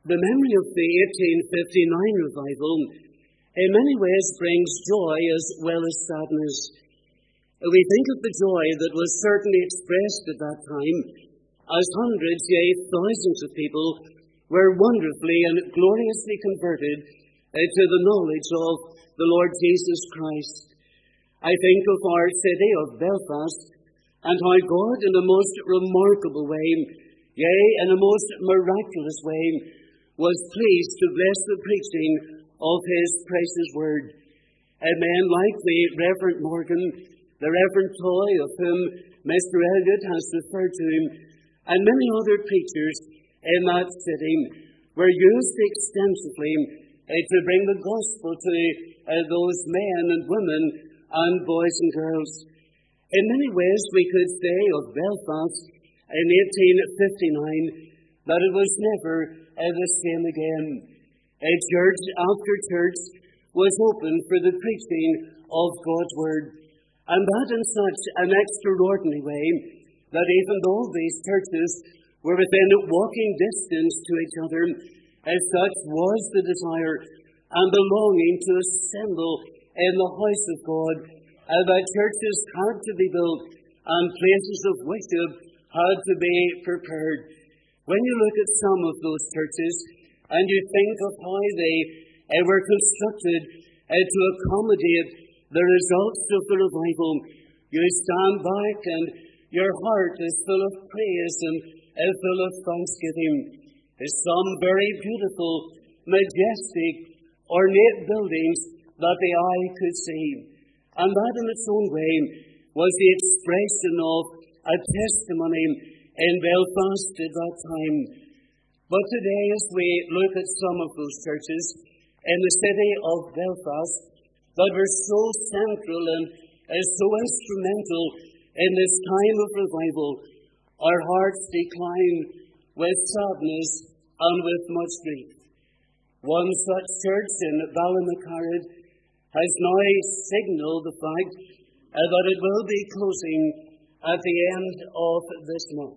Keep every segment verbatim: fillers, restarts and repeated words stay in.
The memory of the eighteen fifty-nine revival in many ways brings joy as well as sadness. We think of the joy that was certainly expressed at that time as hundreds, yea, thousands of people were wonderfully and gloriously converted uh, to the knowledge of the Lord Jesus Christ. I think of our city of Belfast and how God in a most remarkable way, yea, in a most miraculous way, was pleased to bless the preaching of His precious word. And men like the Reverend Morgan, the Reverend Toy, of whom Mister Elliott has referred to him, and many other preachers in that city were used extensively uh, to bring the gospel to uh, those men and women and boys and girls. In many ways we could say of Belfast in eighteen fifty-nine that it was never uh, the same again. A church after church was open for the preaching of God's word, and that in such an extraordinary way that even though these churches were within walking distance to each other, as such was the desire and the longing to assemble in the house of God, and that churches had to be built and places of worship had to be prepared. When you look at some of those churches and you think of how they uh, were constructed uh, to accommodate the results of the revival, you stand back and your heart is full of praise and uh, full of thanksgiving. There's some very beautiful, majestic, ornate buildings that the eye could see. And that in its own way was the expression of a testimony in Belfast at that time. But today, as we look at some of those churches in the city of Belfast that were so central and uh, so instrumental in this time of revival, our hearts decline with sadness and with much grief. One such church in Ballinacurrid has now signalled the fact uh, that it will be closing at the end of this month.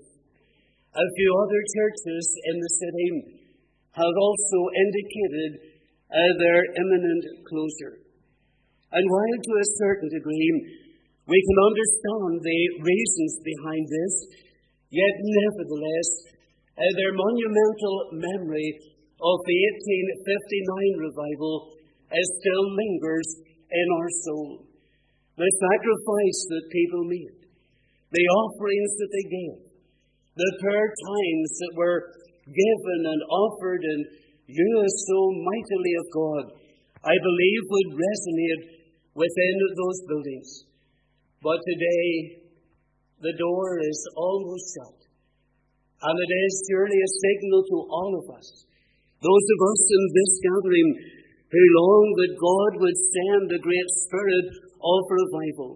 A few other churches in the city have also indicated uh, their imminent closure. And while to a certain degree we can understand the reasons behind this, yet nevertheless uh, their monumental memory of the eighteen fifty-nine revival uh, still lingers in our soul. The sacrifice that people made, the offerings that they gave, the prayer times that were given and offered and used so mightily of God, I believe would resonate within those buildings. But today, the door is almost shut. And it is surely a signal to all of us, those of us in this gathering who long that God would send the great spirit of revival,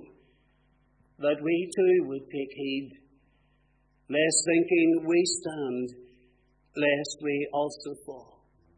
that we too would take heed, lest thinking we stand, lest we also fall.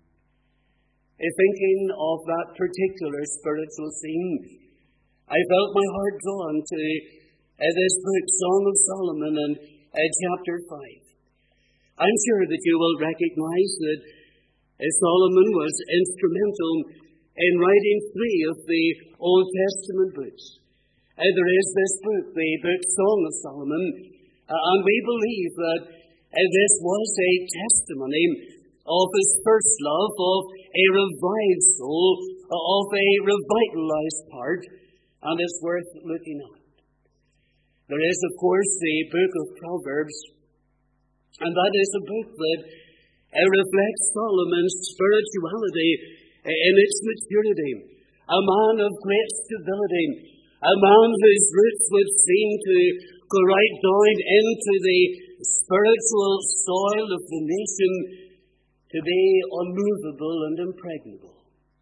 In thinking of that particular spiritual scene, I felt my heart drawn to uh, this book, Song of Solomon, and uh, chapter five. I'm sure that you will recognize that uh, Solomon was instrumental in writing three of the Old Testament books. Uh, there is this book, the book Song of Solomon, uh, and we believe that uh, this was a testimony of his first love, of a revived soul, uh, of a revitalized heart, and it's worth looking at. There is, of course, the book of Proverbs, and that is a book that uh, reflects Solomon's spirituality uh, in its maturity. A man of great stability, a man whose roots would seem to go right down into the spiritual soil of the nation, to be unmovable and impregnable.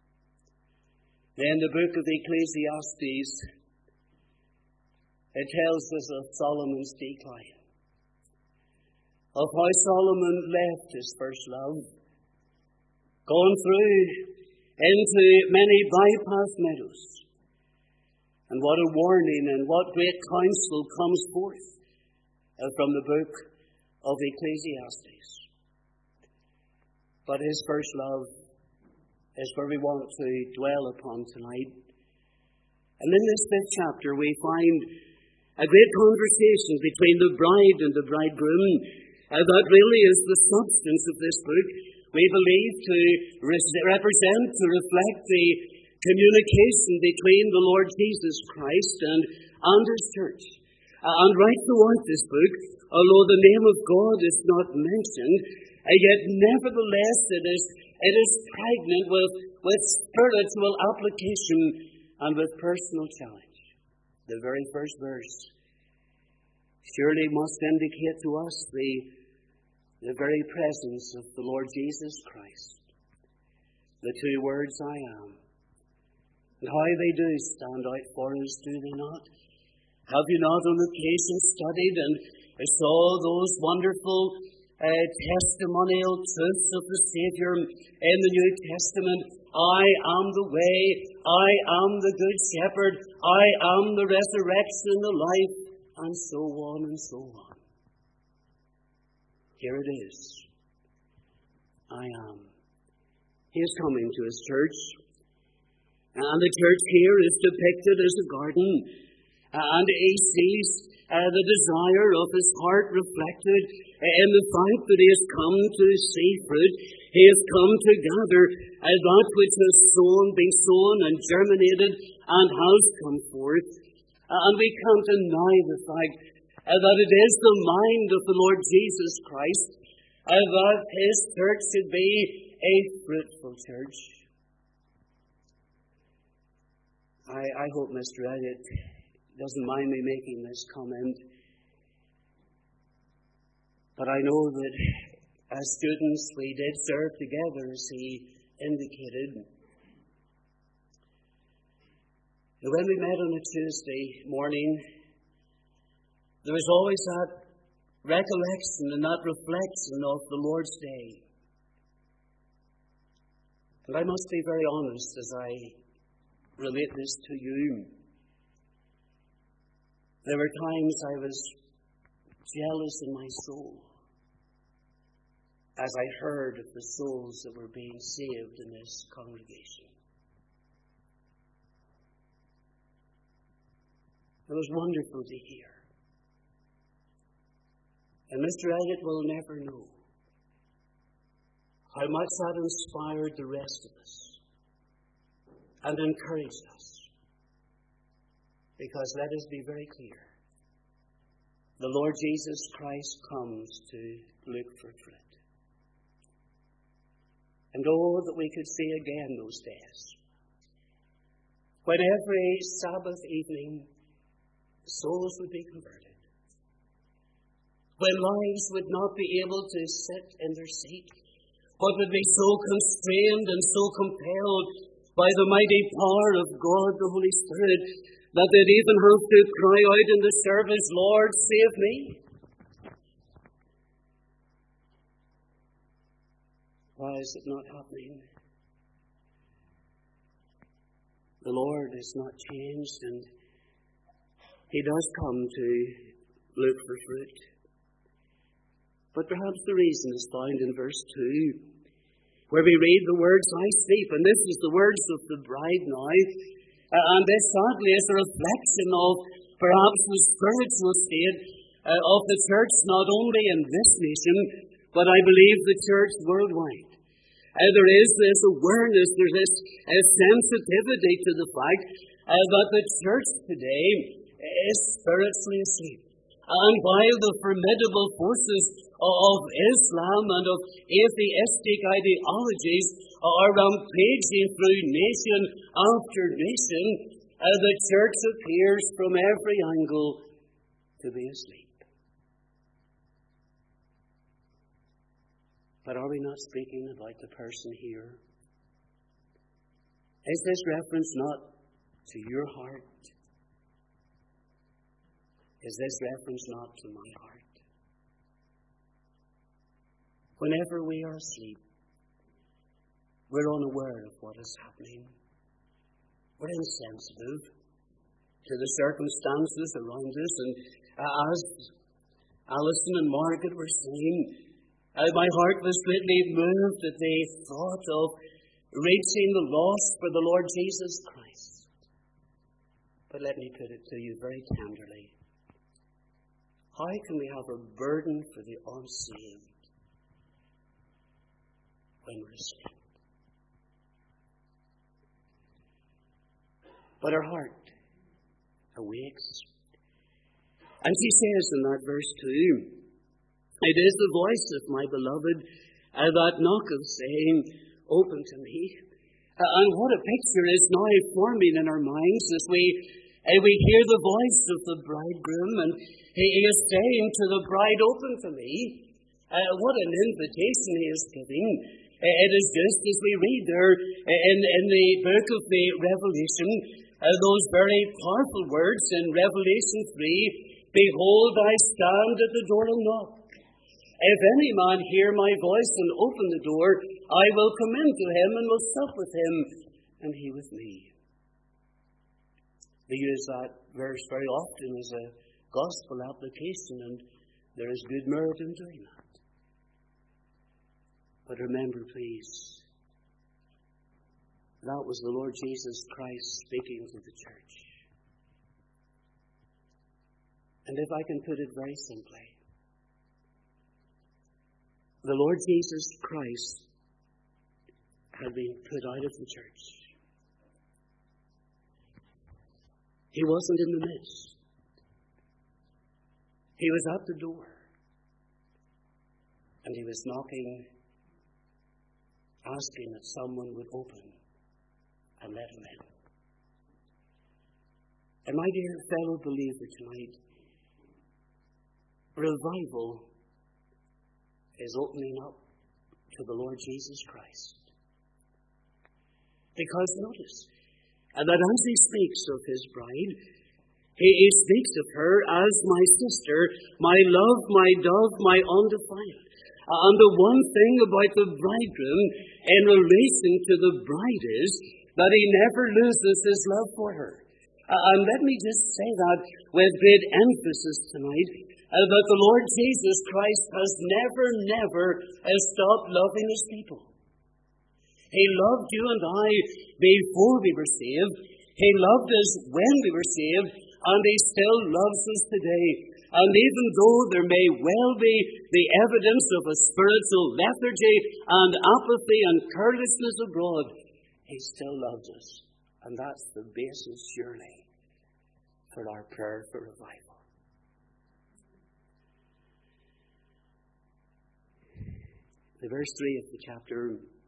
Then the book of Ecclesiastes, it tells us of Solomon's decline, of how Solomon left his first love, gone through into many bypath meadows, and what a warning and what great counsel comes forth uh, from the book of Ecclesiastes. But his first love is where we want to dwell upon tonight. And in this fifth chapter we find a great conversation between the bride and the bridegroom. Uh, that really is the substance of this book. We believe to re- represent, to reflect the communication between the Lord Jesus Christ and, and His church. Uh, and right throughout this book, although the name of God is not mentioned, uh, yet nevertheless it is, it is pregnant with, with spiritual application and with personal challenge. The very first verse surely must indicate to us the, the very presence of the Lord Jesus Christ. The two words, I am. And how they do stand out for us, do they not? Have you not on occasion studied and saw those wonderful uh, testimonial truths of the Saviour in the New Testament? I am the way, I am the Good Shepherd, I am the resurrection, the life, and so on and so on. Here it is. I am. He is coming to His church. And the church here is depicted as a garden. And he sees uh, the desire of his heart reflected in the fact that he has come to see fruit. He has come to gather uh, that which has sown, been sown and germinated and has come forth. Uh, and we can't deny the fact uh, that it is the mind of the Lord Jesus Christ uh, that His church should be a fruitful church. I, I hope Mister Elliot doesn't mind me making this comment. But I know that as students we did serve together, as he indicated. And when we met on a Tuesday morning, there was always that recollection and that reflection of the Lord's Day. And I must be very honest as I relate this to you. There were times I was jealous in my soul as I heard of the souls that were being saved in this congregation. It was wonderful to hear. And Mister Elliot will never know how much that inspired the rest of us and encouraged us. Because let us be very clear. The Lord Jesus Christ comes to look for fruit. And oh, that we could see again those days when every Sabbath evening souls would be converted. When lives would not be able to sit in their seat, but would be so constrained and so compelled by the mighty power of God, the Holy Spirit, that they'd even have to cry out in the service, Lord, save me. Why is it not happening? The Lord is not changed, and He does come to look for fruit. But perhaps the reason is found in verse two, where we read the words, I sleep. And this is the words of the bride now. Uh, and this sadly is a reflection of perhaps the spiritual state uh, of the church, not only in this nation, but I believe the church worldwide. Uh, there is this awareness, there's this uh, sensitivity to the fact uh, that the church today is spiritually asleep. And while the formidable forces of Islam and of atheistic ideologies are rampaging through nation after nation, uh, the church appears from every angle to be asleep. But are we not speaking about the person here? Is this reference not to your heart? Is this reference not to my heart? Whenever we are asleep, we're unaware of what is happening. We're insensitive to the circumstances around us. And as Alison and Margaret were saying, Uh, my heart was greatly moved at the thought of reaching the lost for the Lord Jesus Christ. But let me put it to you very tenderly. How can we have a burden for the unsaved when we're saved? But her heart awakes. And she says in that verse two, it is the voice of my beloved uh, that knocketh, saying, open to me. Uh, and what a picture is now forming in our minds as we uh, we hear the voice of the bridegroom, and he, he is saying to the bride, open to me. Uh, what an invitation he is giving. Uh, it is just as we read there in, in the book of the Revelation, uh, those very powerful words in Revelation three, behold, I stand at the door and knock. If any man hear my voice and open the door, I will come in to him and will sup with him, and he with me. We use that verse very often as a gospel application, and there is good merit in doing that. But remember, please, that was the Lord Jesus Christ speaking to the church. And if I can put it very simply, the Lord Jesus Christ had been put out of the church. He wasn't in the midst. He was at the door. And he was knocking, asking that someone would open and let him in. And my dear fellow believer tonight, revival is opening up to the Lord Jesus Christ. Because notice, and that as he speaks of his bride, he, he speaks of her as my sister, my love, my dove, my undefiled. And the one thing about the bridegroom in relation to the bride is that he never loses his love for her. And let me just say that with great emphasis tonight, uh, that the Lord Jesus Christ has never, never uh, stopped loving his people. He loved you and I before we were saved. He loved us when we were saved, and he still loves us today. And even though there may well be the evidence of a spiritual lethargy and apathy and carelessness abroad, he still loves us. And that's the basis, surely, for our prayer for revival. The verse three of the chapter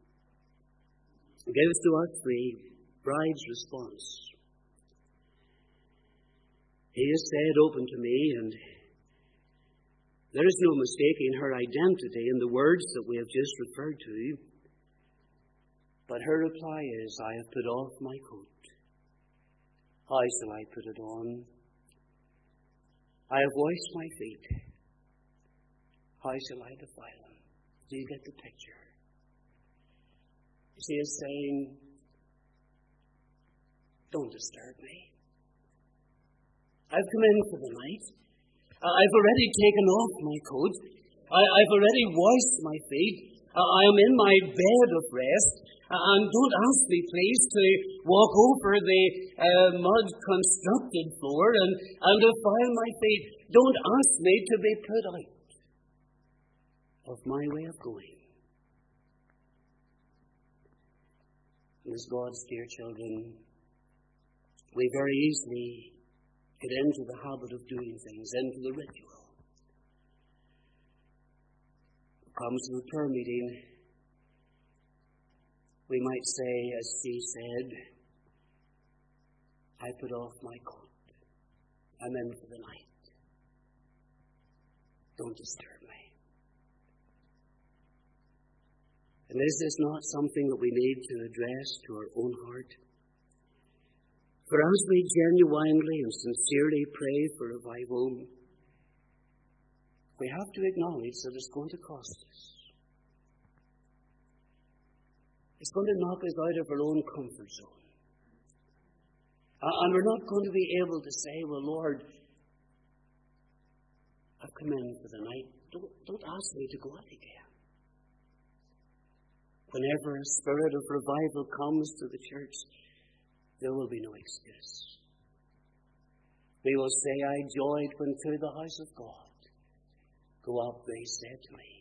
gives to us the bride's response. He has said, open to me, and there is no mistaking her identity in the words that we have just referred to. But her reply is, I have put off my coat. How shall I put it on? I have washed my feet. How shall I defile them? Do you get the picture? She is saying, don't disturb me. I've come in for the night. I've already taken off my coat. I, I've already washed my feet. I am in my bed of rest. And don't ask me, please, to walk over the uh, mud-constructed floor and, and defile my feet. Don't ask me to be put out of my way of going. As God's dear children, we very easily get into the habit of doing things, into the ritual. Comes to the prayer meeting, we might say, as she said, I put off my coat. I'm in for the night. Don't disturb me. And is this not something that we need to address to our own heart? For as we genuinely and sincerely pray for revival, we have to acknowledge that it's going to cost us. It's going to knock us out of our own comfort zone. And we're not going to be able to say, well, Lord, I've come in for the night. Don't, don't ask me to go out again. whenever a spirit of revival comes to the church, there will be no excuse. We will say, I joyed when to the house of God. Go up, they said to me.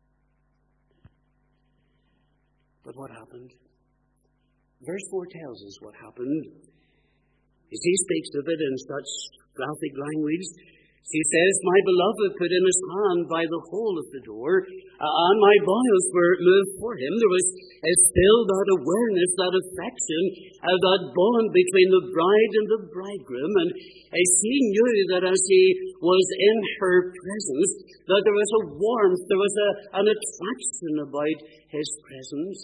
But what happened? Verse four tells us what happened. As he speaks of it in such graphic language, he says, my beloved put in his hand by the hole of the door, and my bowels were moved for him. There was still that awareness, that affection, uh, that bond between the bride and the bridegroom. And as he knew that as he was in her presence, that there was a warmth, there was a, an attraction about his presence.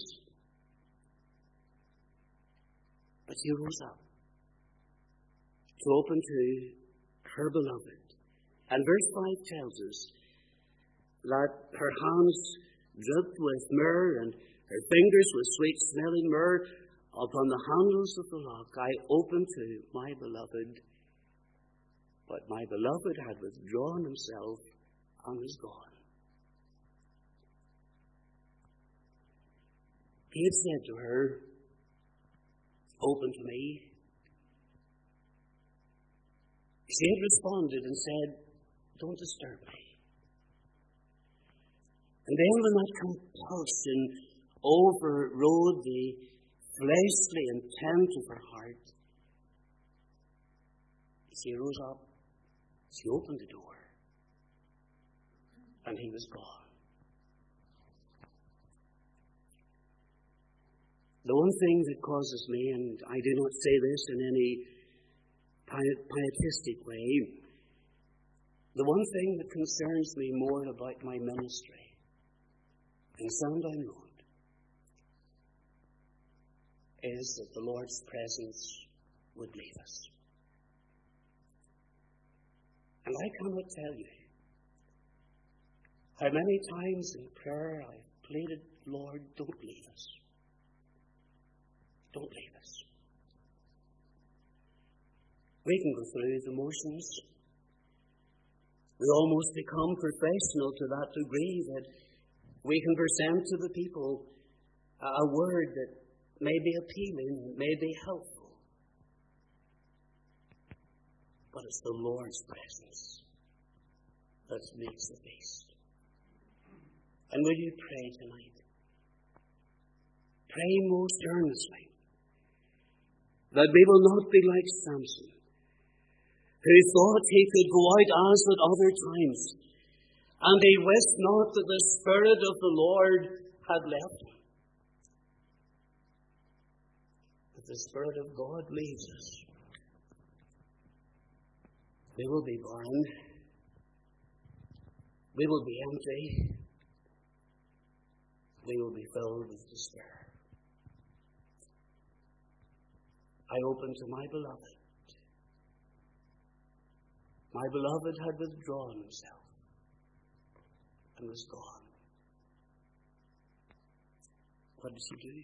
But she rose up to open to her beloved. And verse five tells us that her hands dripped with myrrh and her fingers with sweet-smelling myrrh upon the handles of the lock. I opened to my beloved, but my beloved had withdrawn himself and was gone. He had said to her, open to me. She had responded and said, don't disturb me. And then when that compulsion overrode the fleshly intent of her heart, she rose up, she opened the door, and he was gone. The one thing that causes me, and I do not say this in any pietistic way, the one thing that concerns me more about my ministry, and sound I know it, is that the Lord's presence would leave us. And I cannot tell you how many times in prayer I've pleaded, Lord, don't leave us. Don't leave us. We can go through the motions. We almost become professional to that degree that we can present to the people a word that may be appealing, may be helpful. But it's the Lord's presence that makes the feast. And will you pray tonight? Pray most earnestly that we will not be like Samson, who thought he could go out as at other times, and he wist not that the Spirit of the Lord had left him. But the Spirit of God leads us. We will be barren. We will be empty. We will be filled with despair. I opened to my beloved. My beloved had withdrawn himself and was gone. What did she do?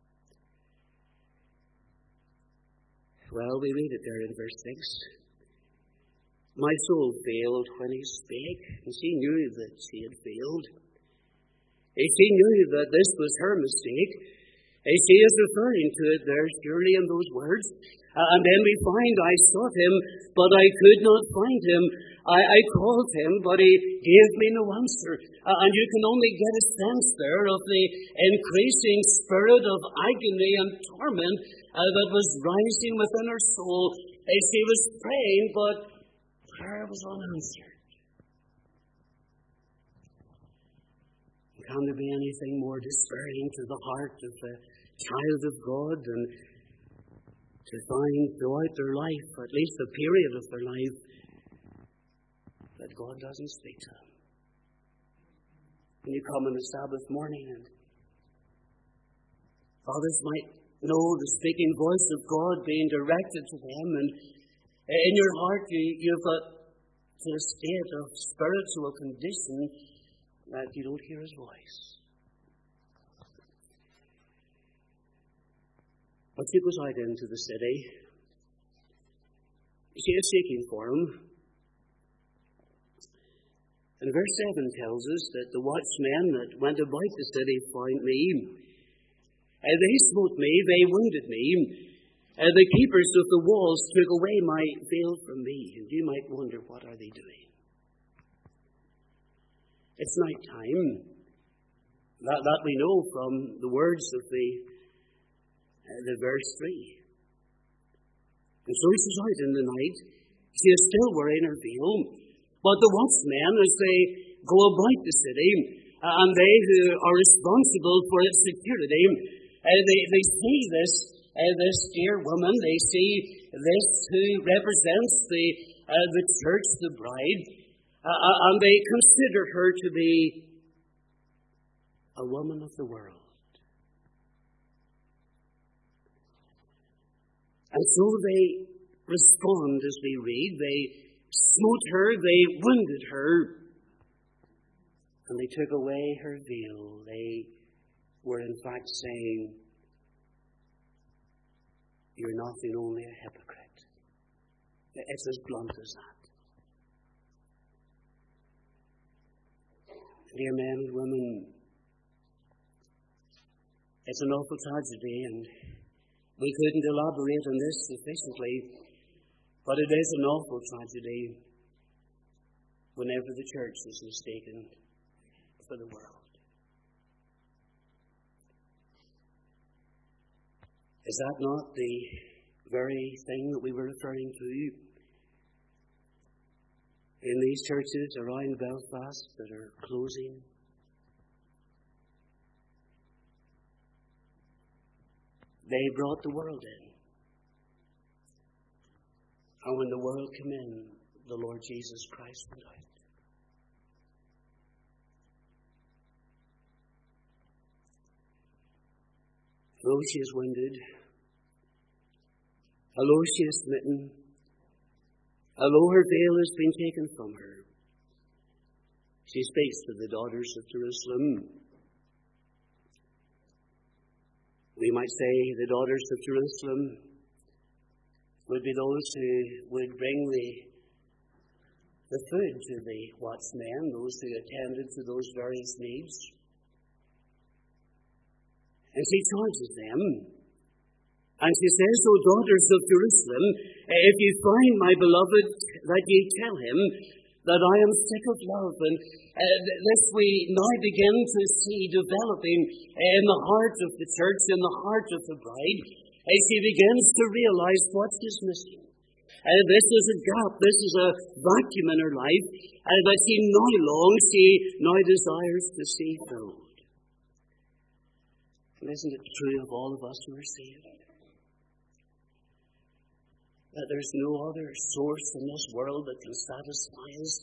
Well, we read it there in verse six. My soul failed when he spake, and she knew that she had failed. She knew that this was her mistake. She is referring to it there surely in those words. Uh, and then we find, I sought him, but I could not find him. I, I called him, but he gave me no answer. Uh, and you can only get a sense there of the increasing spirit of agony and torment uh, that was rising within her soul as she was praying, but prayer was unanswered. Can there be anything more despairing to the heart of a child of God than to find throughout their life, or at least a period of their life, that God doesn't speak to them? When you come on a Sabbath morning and others might know the speaking voice of God being directed to them, and in your heart you, you've got to a state of spiritual condition that you don't hear his voice. But she goes out into the city. She is seeking for him. And verse seven tells us that the watchmen that went about the city found me. Uh, they smote me, they wounded me. Uh, the keepers of the walls took away my veil from me. And you might wonder, what are they doing? It's night time. That, that we know from the words of the, uh, the verse three. And so she's out in the night. She is still wearing her veil. But the watchmen, as they go about the city, uh, and they who are responsible for its security, uh, they, they see this, uh, this dear woman, they see this who represents the, uh, the church, the bride, uh, and they consider her to be a woman of the world. And so they respond as we read. They smote her, they wounded her, and they took away her veil. They were in fact saying, you're nothing, only a hypocrite. It's as blunt as that. Dear men and women, it's an awful tragedy, and we couldn't elaborate on this sufficiently, but it is an awful tragedy whenever the church is mistaken for the world. Is that not the very thing that we were referring to in these churches around Belfast that are closing? They brought the world in. And when the world came in, the Lord Jesus Christ went out. Although she is wounded, although she is smitten, although her veil has been taken from her, she speaks to the daughters of Jerusalem. We might say the daughters of Jerusalem would be those who would bring the, the food to the watchmen, those who attended to those various needs. And she charges them, and she says, O daughters of Jerusalem, if you find my beloved, that ye tell him that I am sick of love. And uh, this we now begin to see developing in the heart of the church, in the heart of the bride, as she begins to realize what is missing. Uh, this is a gap, this is a vacuum in her life uh, that she now longs, she now desires to see filled. And isn't it true of all of us who are saved? That there's no other source in this world that can satisfy us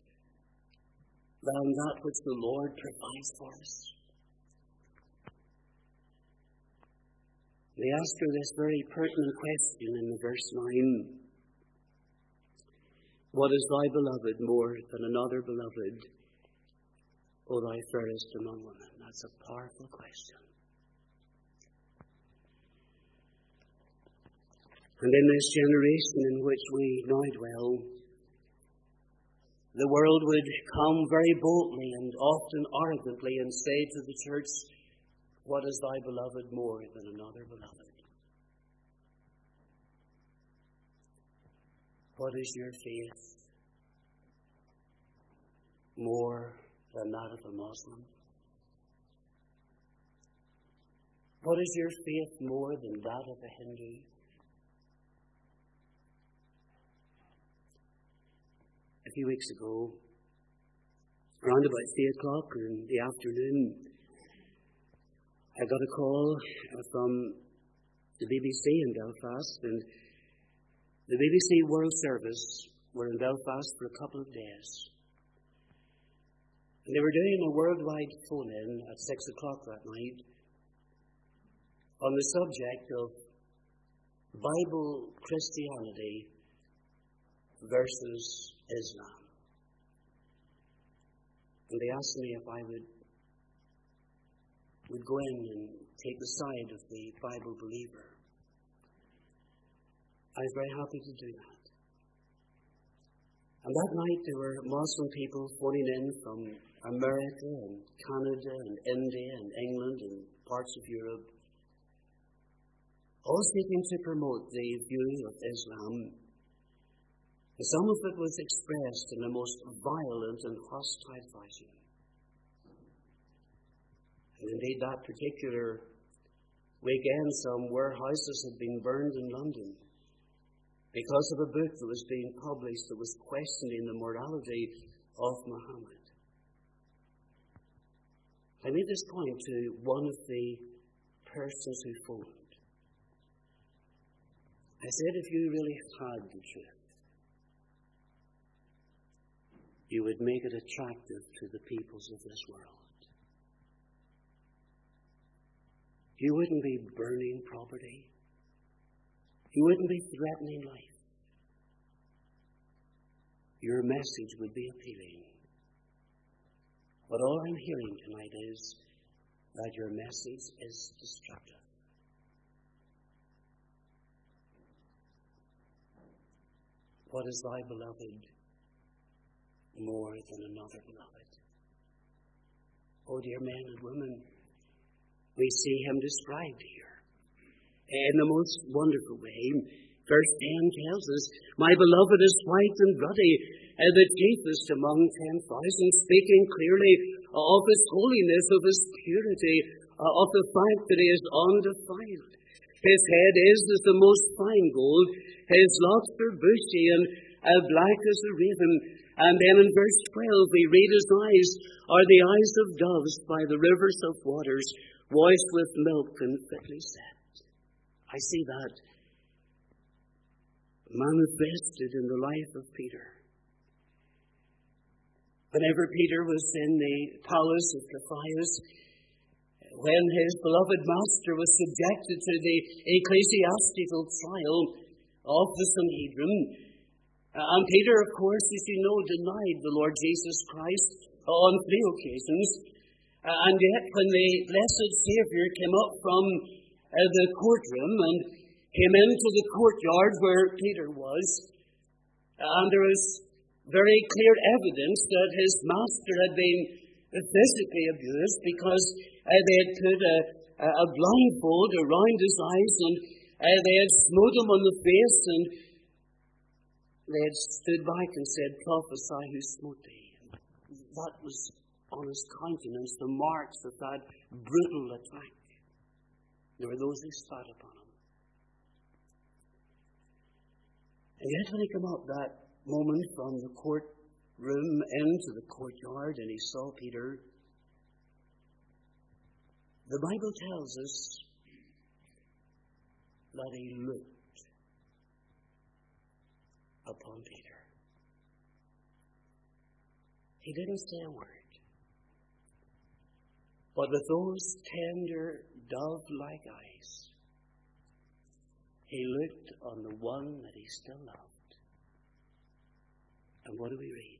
than that which the Lord provides for us. They ask her this very pertinent question in the verse nine. What is thy beloved more than another beloved, O thou fairest among women? That's a powerful question. And in this generation in which we now dwell, the world would come very boldly and often arrogantly and say to the church, what is thy beloved more than another beloved? What is your faith more than that of a Muslim? What is your faith more than that of a Hindu? A few weeks ago, around about three o'clock in the afternoon, I got a call from the B B C in Belfast, and the B B C World Service were in Belfast for a couple of days. And they were doing a worldwide phone-in at six o'clock that night on the subject of Bible Christianity versus Islam. And they asked me if I would, would go in and take the side of the Bible believer. I was very happy to do that. And that night there were Muslim people phoning in from America and Canada and India and England and parts of Europe all seeking to promote the view of Islam. Some of it was expressed in a most violent and hostile fashion. And indeed, that particular weekend, some warehouses had been burned in London because of a book that was being published that was questioning the morality of Muhammad. I made this point to one of the persons who phoned. I said, if you really had the truth, you would make it attractive to the peoples of this world. You wouldn't be burning property. You wouldn't be threatening life. Your message would be appealing. But all I'm hearing tonight is that your message is destructive. What is thy beloved more than another beloved? Oh, dear men and women, we see him described here in the most wonderful way. Verse ten tells us, my beloved is white and ruddy, uh, the chiefest among ten thousand, speaking clearly of his holiness, of his purity, uh, of the fact that he is undefiled. His head is as the most fine gold, his locks are bushy and uh, black as a raven. And then in verse twelve we read, his eyes are the eyes of doves by the rivers of waters, washed with milk and fitly set. I see that manifested in the life of Peter. Whenever Peter was in the palace of Caphaeus, when his beloved master was subjected to the ecclesiastical trial of the Sanhedrin, and Peter, of course, as you know, denied the Lord Jesus Christ on three occasions, and yet when the blessed Saviour came up from uh, the courtroom and came into the courtyard where Peter was, and there was very clear evidence that his master had been physically abused because uh, they had put a, a blindfold around his eyes, and uh, they had smote him on the face, and they had stood back and said, prophesy who smote thee. And that was on his countenance, the marks of that brutal attack. There were those who spat upon him. And yet when he came up that moment from the courtroom into the courtyard and he saw Peter, the Bible tells us that he looked upon Peter. He didn't say a word. But with those tender, dove-like eyes, he looked on the one that he still loved. And what do we read?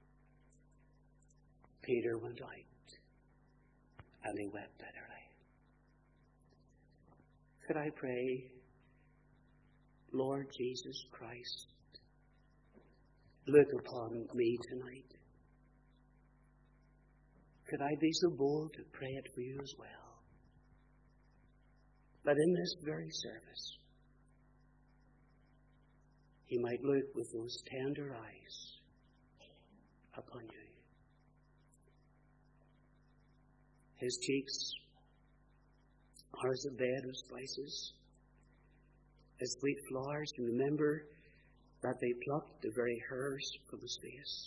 Peter went out, and he wept bitterly. Could I pray, Lord Jesus Christ, look upon me tonight. Could I be so bold to pray it for you as well? That in this very service, he might look with those tender eyes upon you. His cheeks are as a bed of spices, as sweet flowers. And remember that they plucked the very hairs from his face.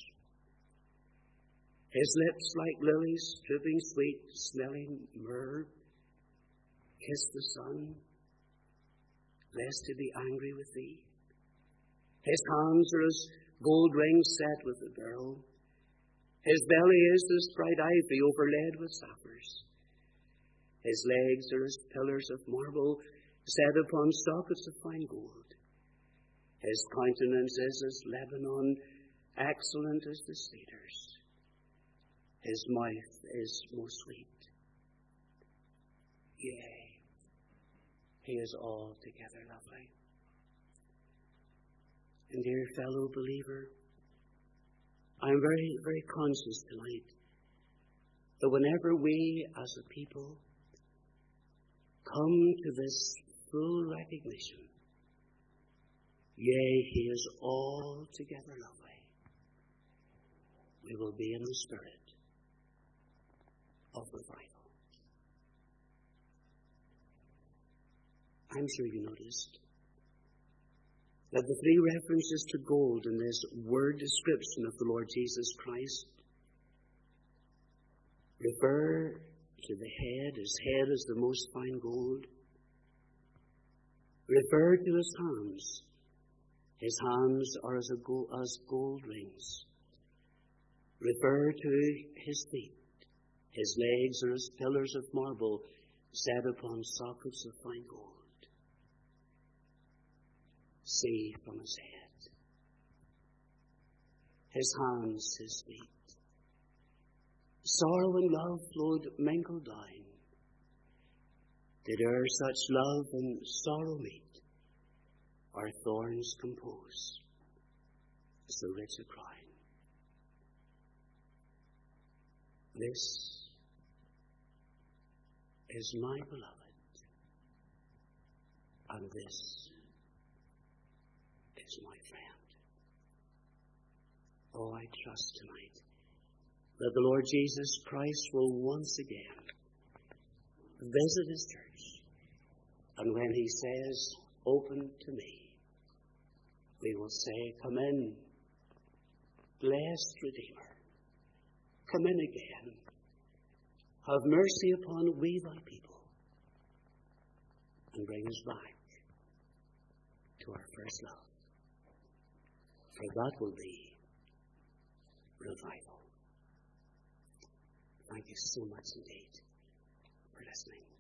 His lips like lilies, dripping sweet, smelling myrrh. Kiss the sun, lest he be angry with thee. His hands are as gold rings set with a beryl. His belly is as bright ivy overlaid with sapphires. His legs are as pillars of marble set upon sockets of fine gold. His countenance is as Lebanon, excellent as the cedars. His mouth is most sweet. Yea, he is altogether lovely. And dear fellow believer, I am very, very conscious tonight that whenever we as a people come to this full recognition. Yea, he is altogether lovely. We will be in the spirit of revival. I'm sure you noticed that the three references to gold in this word description of the Lord Jesus Christ refer to the head. His head is the most fine gold. Refer to his hands. His hands are as, a gold, as gold rings. Refer to his feet. His legs are as pillars of marble set upon sockets of fine gold. See from his head. His hands, his feet. Sorrow and love flowed mingled down. Did e'er such love and sorrow meet, our thorns compose so rich a crown? This is my beloved, and this is my friend. Oh, I trust tonight that the Lord Jesus Christ will once again visit his church. And when he says, open to me, we will say, come in, blessed Redeemer. Come in again. Have mercy upon we thy people. And bring us back to our first love. For that will be revival. Thank you so much indeed for listening.